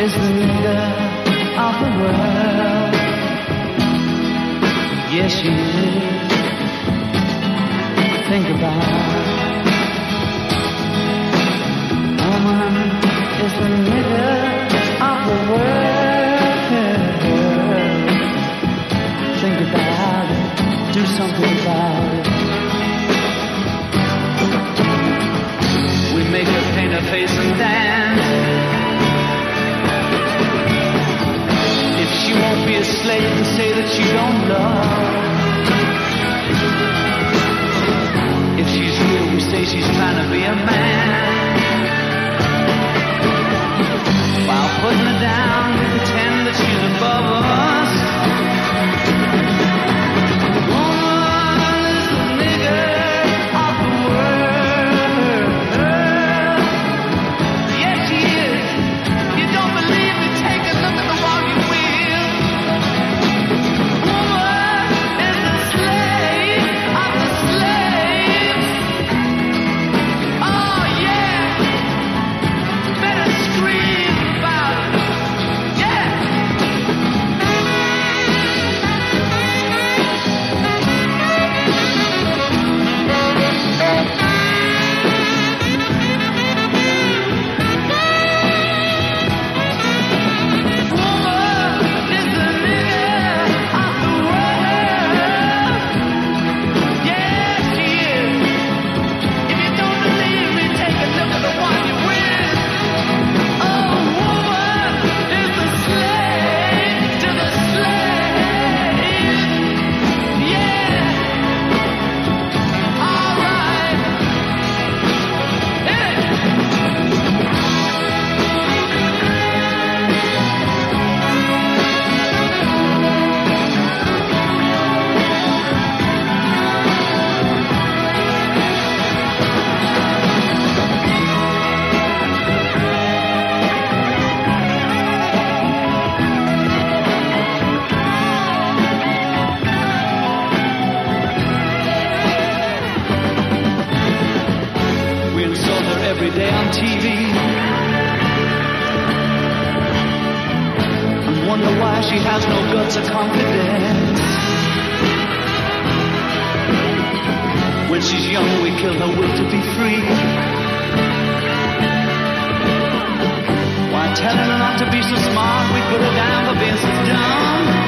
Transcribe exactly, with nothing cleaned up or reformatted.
is the leader of the world. Yes, she is. Think about it. Woman is the leader of the world. Think about it. Do something about it. We make her paint her face and dance. If she won't be a slave and say that she don't love. If she's real, we say she's trying to be a man. While putting her down, we pretend that she's above us. Woman is the nigger of the world. Yes, she is. You don't believe me? Take a look at the wall, you will. Woman is the slave of the slaves. Oh, yeah. Better scream about it. Yeah. Woman is the nigger of the world. Yes, she is. If you don't believe me, take a look at the one you with. Oh, woman is the slave to the slave. Yeah. All right. Hit it. We insult her every day on T V and wonder why she has no guts or confidence. When she's young, we kill her will to be free. Why, telling her not to be so smart, we put her down for being so dumb.